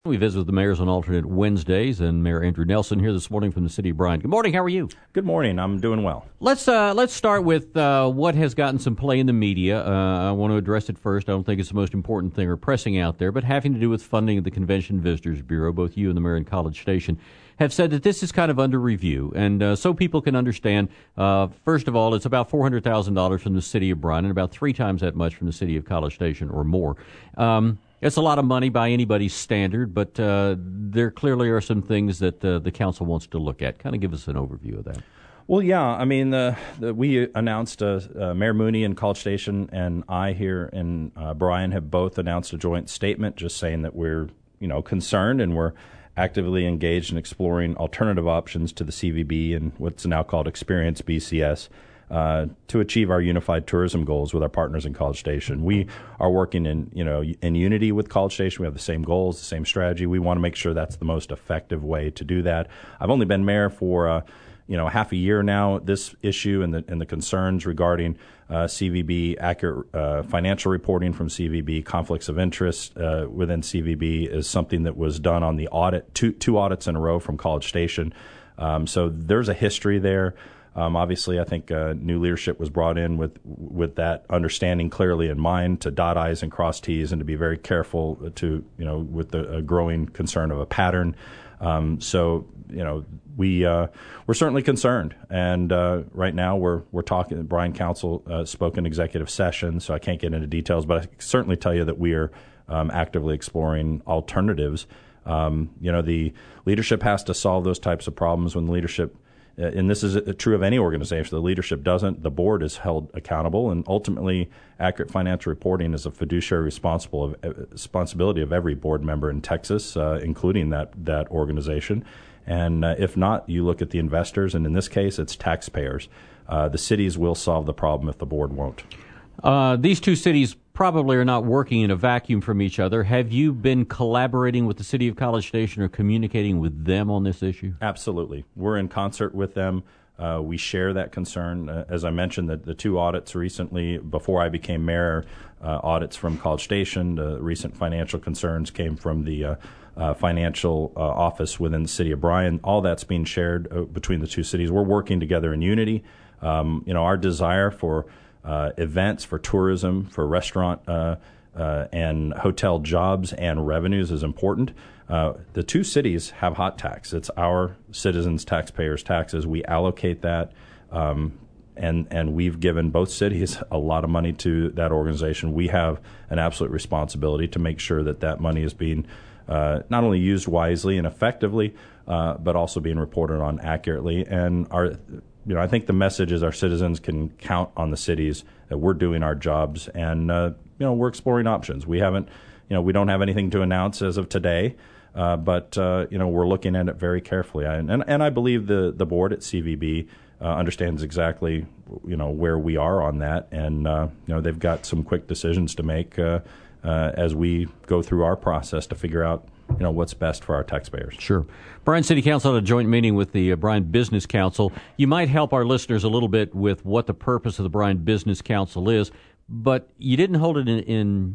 We visit with the mayors on alternate Wednesdays, and Mayor Andrew Nelson here this morning from the city of Bryan. Good morning. How are you? Good morning. I'm doing well. Let's start with what has gotten some play in the media. I want to address it first. I don't think it's the most important thing or pressing out there, but having to do with funding of the Convention Visitors Bureau. Both you and the mayor in College Station have said that this is kind of under review, and so people can understand. First of all, it's about $400,000 from the city of Bryan, and about 3 times that much from the city of College Station or more. It's a lot of money by anybody's standard, but there clearly are some things that the council wants to look at. Kind of give us an overview of that. Well, yeah. I mean, we announced, Mayor Mooney in College Station and I here in Bryan have both announced a joint statement just saying that we're, concerned and we're actively engaged in exploring alternative options to the CVB and what's now called Experience BCS. To achieve our unified tourism goals with our partners in College Station. We are working in unity with College Station. We have the same goals, the same strategy. We want to make sure that's the most effective way to do that. I've only been mayor for half a year now. This issue and the concerns regarding CVB, accurate financial reporting from CVB, conflicts of interest within CVB is something that was done on the audit, two audits in a row from College Station. So there's a history there. Obviously, I think new leadership was brought in with that understanding clearly in mind to dot I's and cross T's and to be very careful with the growing concern of a pattern. We're certainly concerned, and right now we're talking. The Bryan Council spoke in executive session, so I can't get into details, but I can certainly tell you that we are actively exploring alternatives. The leadership has to solve those types of problems when the leadership. And this is true of any organization. The leadership doesn't. The board is held accountable, and ultimately, accurate financial reporting is a fiduciary responsibility of every board member in Texas, including that organization. And if not, you look at the investors, and in this case, it's taxpayers. The cities will solve the problem if the board won't. These two cities probably are not working in a vacuum from each other. Have you been collaborating with the city of College Station or communicating with them on this issue? Absolutely. We're in concert with them. We share that concern. As I mentioned, the 2 audits recently, before I became mayor, audits from College Station. The recent financial concerns came from the financial office within the city of Bryan. All that's being shared between the 2 cities. We're working together in unity. Our desire for events, for tourism, for restaurant and hotel jobs and revenues is important. The 2 cities have hot tax. It's our citizens, taxpayers' taxes. We allocate that, and we've given both cities a lot of money to that organization. We have an absolute responsibility to make sure that money is being not only used wisely and effectively, but also being reported on accurately. And I think the message is our citizens can count on the cities that we're doing our jobs, and we're exploring options. We don't have anything to announce as of today, but we're looking at it very carefully. And I believe the board at CVB understands exactly where we are on that, and they've got some quick decisions to make as we go through our process to figure out what's best for our taxpayers. Sure. Bryan City Council had a joint meeting with the Bryan Business Council. You might help our listeners a little bit with what the purpose of the Bryan Business Council is, but you didn't hold it in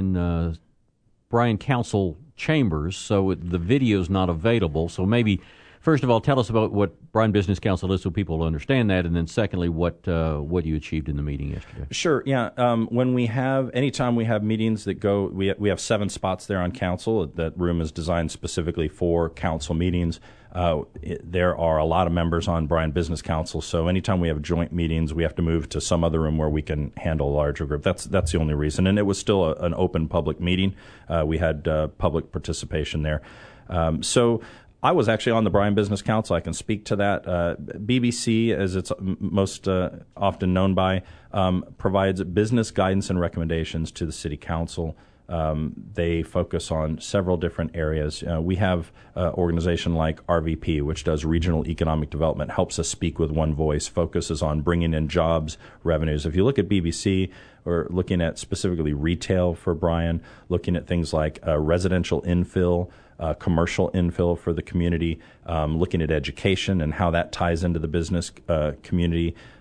Bryan Council chambers, so the video's not available. So maybe, first of all, tell us about what Bryan Business Council is so people will understand that, and then secondly, what you achieved in the meeting yesterday. Sure, yeah. Anytime we have meetings that go, we have 7 spots there on council. That room is designed specifically for council meetings. There are a lot of members on Bryan Business Council, so anytime we have joint meetings, we have to move to some other room where we can handle a larger group. That's the only reason, and it was still an open public meeting. We had public participation there. So I was actually on the Bryan Business Council. I can speak to that. BBC, as it's most often known by, provides business guidance and recommendations to the City Council. They focus on several different areas. We have an organization like RVP, which does regional economic development, helps us speak with one voice, focuses on bringing in jobs, revenues. If you look at BBC, we're looking at specifically retail for Bryan, looking at things like residential infill, commercial infill for the community, looking at education and how that ties into the business community.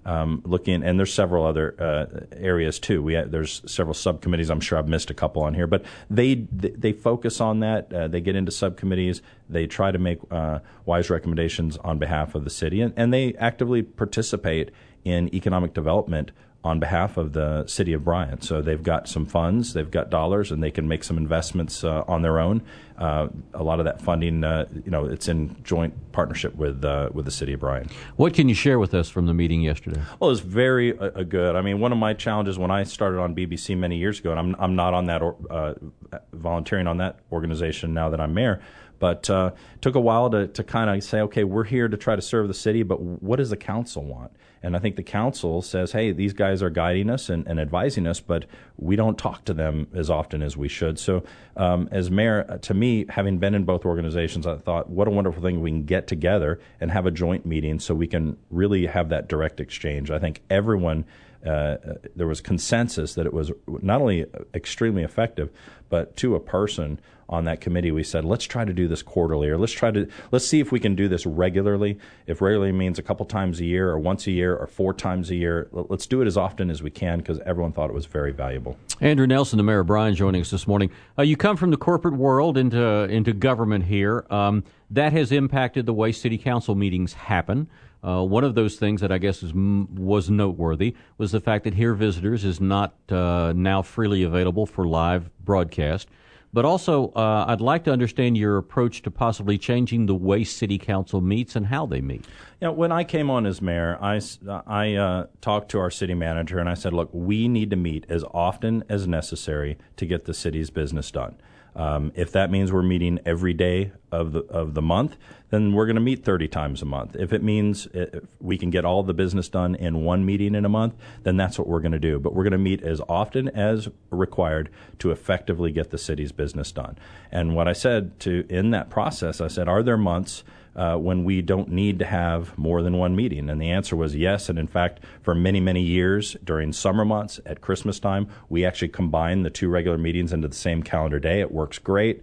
looking, and there's several other areas too. There's several subcommittees. I'm sure I've missed a couple on here, but they focus on that. They get into subcommittees. They try to make wise recommendations on behalf of the city, and they actively participate in economic development on behalf of the city of Bryan. So they've got some funds, they've got dollars, and they can make some investments on their own. A lot of that funding, it's in joint partnership with the city of Bryan. What can you share with us from the meeting yesterday? Well, it was very good. I mean, one of my challenges when I started on BBC many years ago, and I'm not on that volunteering on that organization now that I'm mayor, but took a while to kind of say, okay, we're here to try to serve the city, but what does the council want? And I think the council says, hey, these guys are guiding us and advising us, but we don't talk to them as often as we should. So as mayor, to me, having been in both organizations, I thought, what a wonderful thing we can get together and have a joint meeting so we can really have that direct exchange. I think everyone, there was consensus that it was not only extremely effective, but to a person on that committee, we said, let's try to do this quarterly, or let's see if we can do this regularly. If regularly means a couple times a year or once a year or 4 times a year, let's do it as often as we can, because everyone thought it was very valuable. Andrew Nelson, the mayor of Bryan, joining us this morning. You come from the corporate world into government here. That has impacted the way city council meetings happen. One of those things that I guess was noteworthy was the fact that Hear Visitors is not now freely available for live broadcast. But also, I'd like to understand your approach to possibly changing the way city council meets and how they meet. When I came on as mayor, I talked to our city manager and I said, look, we need to meet as often as necessary to get the city's business done. If that means we're meeting every day of the month, then we're going to meet 30 times a month. If it means we can get all the business done in one meeting in a month, then that's what we're going to do. But we're going to meet as often as required to effectively get the city's business done. And what I said in that process, I said, are there months when we don't need to have more than one meeting? And the answer was yes. And in fact, for many, many years during summer months at Christmas time, we actually combine the 2 regular meetings into the same calendar day. It works great.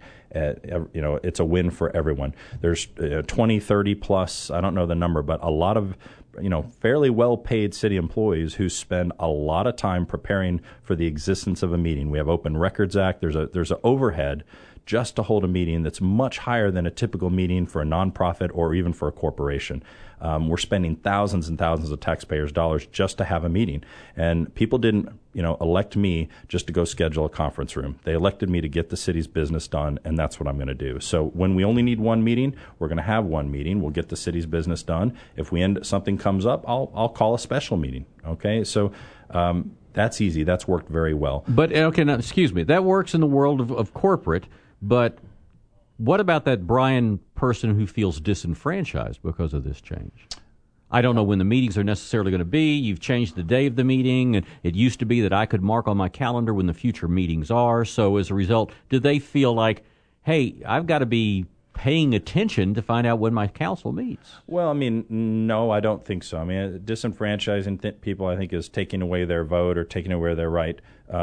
It's a win for everyone. There's 20, 30 plus, I don't know the number, but a lot of fairly well-paid city employees who spend a lot of time preparing for the existence of a meeting. We have Open Records Act. There's an overhead just to hold a meeting that's much higher than a typical meeting for a nonprofit or even for a corporation. We're spending thousands and thousands of taxpayers' dollars just to have a meeting. And people didn't, elect me just to go schedule a conference room. They elected me to get the city's business done, and that's what I'm going to do. So when we only need one meeting, we're going to have one meeting. We'll get the city's business done. If something comes up, I'll call a special meeting. Okay, so that's easy. That's worked very well. But okay, now excuse me. That works in the world of corporate. But what about that Bryan person who feels disenfranchised because of this change? I don't know when the meetings are necessarily going to be. You've changed the day of the meeting, and it used to be that I could mark on my calendar when the future meetings are. So as a result, do they feel like, hey, I've got to be paying attention to find out when my council meets? Well, I mean, no, I don't think so. I mean, disenfranchising people, I think, is taking away their vote or taking away their right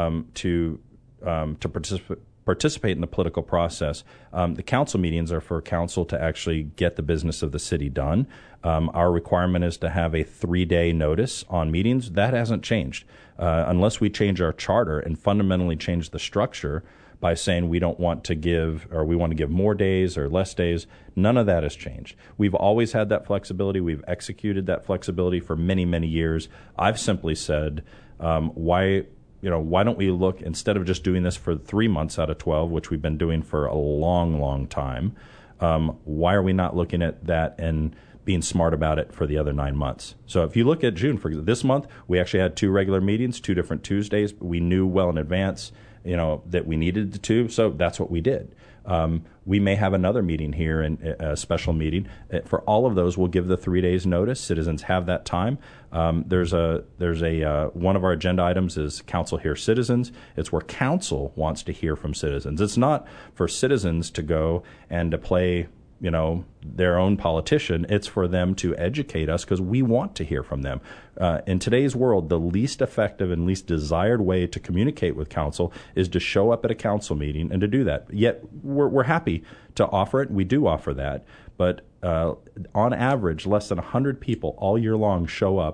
to participate in the political process. The council meetings are for council to actually get the business of the city done. Our requirement is to have a 3-day notice on meetings. That hasn't changed. Unless we change our charter and fundamentally change the structure by saying we don't want to give, or we want to give more days or less days, none of that has changed. We've always had that flexibility. We've executed that flexibility for many, many years. I've simply said, why don't we look, instead of just doing this for 3 months out of 12, which we've been doing for a long, long time, why are we not looking at that and being smart about it for the other 9 months? So if you look at June, for this month, we actually had 2 regular meetings, 2 different Tuesdays. We knew well in advance, that we needed the 2, so that's what we did. We may have another meeting here, a special meeting. For all of those, we'll give the 3 days notice. Citizens have that time. There's a one of our agenda items is Council Hear Citizens. It's where council wants to hear from citizens. It's not for citizens to go and to play their own politician. It's for them to educate us because we want to hear from them. In today's world, the least effective and least desired way to communicate with council is to show up at a council meeting and to do that. Yet we're happy to offer it. We do offer that. But on average, less than 100 people all year long show up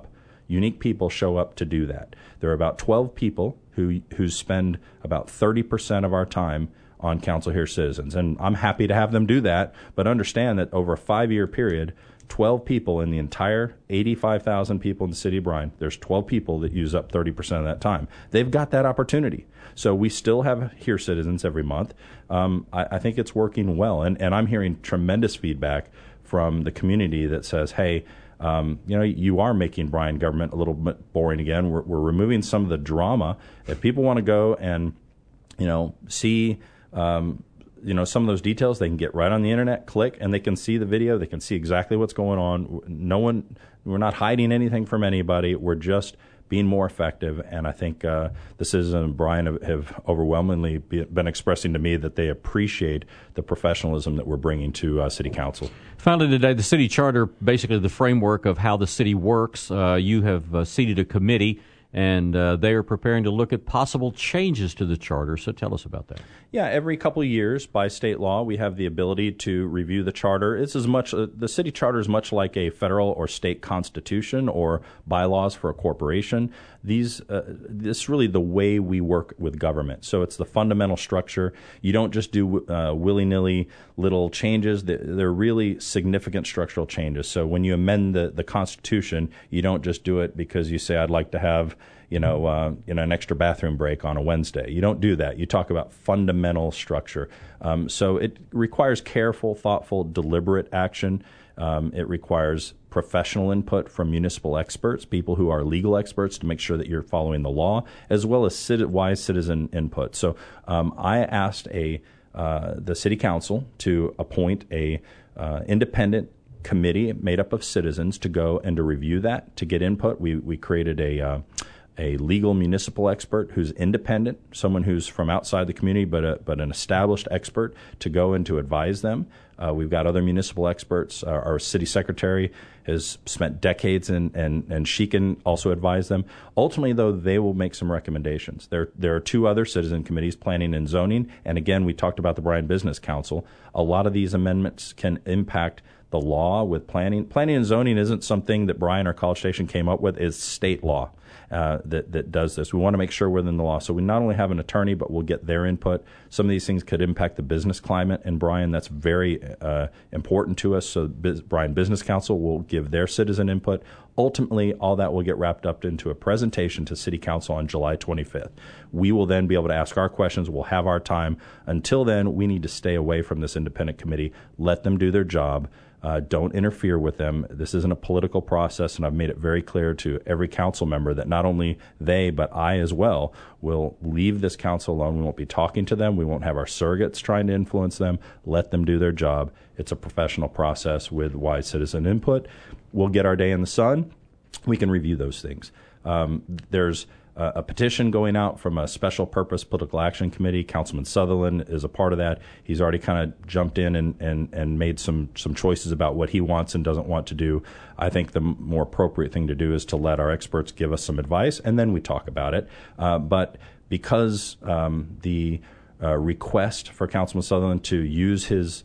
unique people show up to do that. There are about 12 people who spend about 30% of our time on Council Here Citizens. And I'm happy to have them do that, but understand that over a 5-year period, 12 people in the entire 85,000 people in the city of Bryan, there's 12 people that use up 30% of that time. They've got that opportunity. So we still have Here Citizens every month. I think it's working well. And I'm hearing tremendous feedback from the community that says, hey, you are making Bryan government a little bit boring again. We're removing some of the drama. If people want to go and, see some of those details, they can get right on the internet, click, and they can see the video. They can see exactly what's going on. We're not hiding anything from anybody. We're just being more effective. And I think the citizens of Bryan have overwhelmingly been expressing to me that they appreciate the professionalism that we're bringing to City Council. Finally today, the city charter, basically the framework of how the city works. You have seated a committee, and they are preparing to look at possible changes to the charter. So tell us about that. Yeah, every couple of years by state law, we have the ability to review the charter. It's as much the city charter is much like a federal or state constitution or bylaws for a corporation. This is really the way we work with government. So it's the fundamental structure. You don't just do willy-nilly little changes. They're really significant structural changes. So when you amend the Constitution, you don't just do it because you say, I'd like to have an extra bathroom break on a Wednesday. You don't do that. You talk about fundamental structure. So it requires careful, thoughtful, deliberate action. It requires professional input from municipal experts, people who are legal experts, to make sure that you're following the law, as well as wise citizen input. So I asked the city council to appoint a independent committee made up of citizens to go and to review that, to get input. We created a legal municipal expert who's independent, someone who's from outside the community, but an established expert to go and to advise them. We've got other municipal experts. Our city secretary has spent decades and she can also advise them. Ultimately, though, they will make some recommendations. There are 2 other citizen committees, planning and zoning. And again, we talked about the Bryan Business Council. A lot of these amendments can impact the law with planning. Planning and zoning isn't something that Bryan or College Station came up with. It's state law that does this. We want to make sure we're within the law. So we not only have an attorney, but we'll get their input. Some of these things could impact the business climate in Bryan. That's very important to us. So Bryan Business Council will give their citizen input. Ultimately, all that will get wrapped up into a presentation to City Council on July 25th. We will then be able to ask our questions. We'll have our time. Until then, we need to stay away from this independent committee. Let them do their job. Don't interfere with them. This isn't a political process, and I've made it very clear to every council member that not only they, but I as well, will leave this council alone. We won't be talking to them. We won't have our surrogates trying to influence them. Let them do their job. It's a professional process with wise citizen input. We'll get our day in the sun. We can review those things. There's a petition going out from a special purpose political action committee. Councilman Sutherland is a part of that. He's already kind of jumped in and made some choices about what he wants and doesn't want to do. I think the more appropriate thing to do is to let our experts give us some advice, and then we talk about it. But because the request for Councilman Sutherland to use his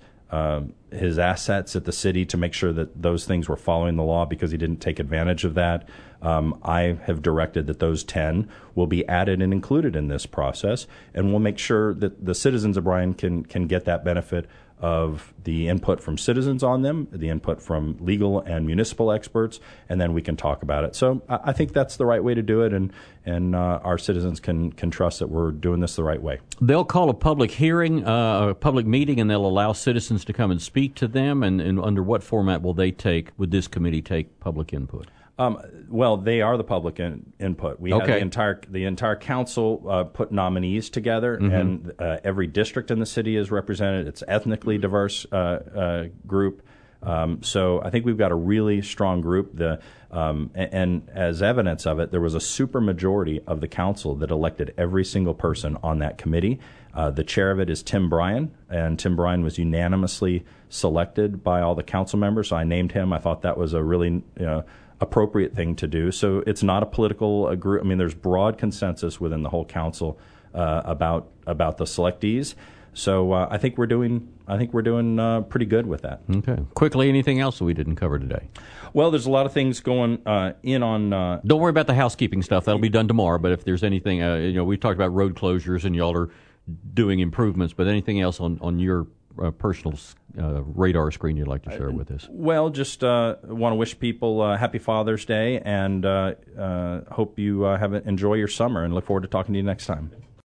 assets at the city to make sure that those things were following the law, because he didn't take advantage of that, I have directed that those 10 will be added and included in this process, and we'll make sure that the citizens of Bryan can get that benefit of the input from citizens on them, the input from legal and municipal experts, and then we can talk about it. So I think that's the right way to do it, and our citizens can trust that we're doing this the right way. They'll call a public hearing, a public meeting, and they'll allow citizens to come and speak to them, and under what format would this committee take public input? Well, they are the public input. We have the entire council put nominees together, and every district in the city is represented. It's ethnically diverse group. So I think we've got a really strong group. And as evidence of it, there was a supermajority of the council that elected every single person on that committee. The chair of it is Tim Bryan, and Tim Bryan was unanimously selected by all the council members. So I named him. I thought that was a really appropriate thing to do. So it's not a political group. I mean, there's broad consensus within the whole council about the selectees. So I think we're doing pretty good with that. Okay. Quickly, anything else that we didn't cover today? Well, there's a lot of things going in on. Don't worry about the housekeeping stuff. That'll be done tomorrow. But if there's anything, we've talked about road closures and y'all are doing improvements. But anything else on your personal radar screen you'd like to share with us? Well, just want to wish people happy Father's Day and hope you enjoy your summer and look forward to talking to you next time.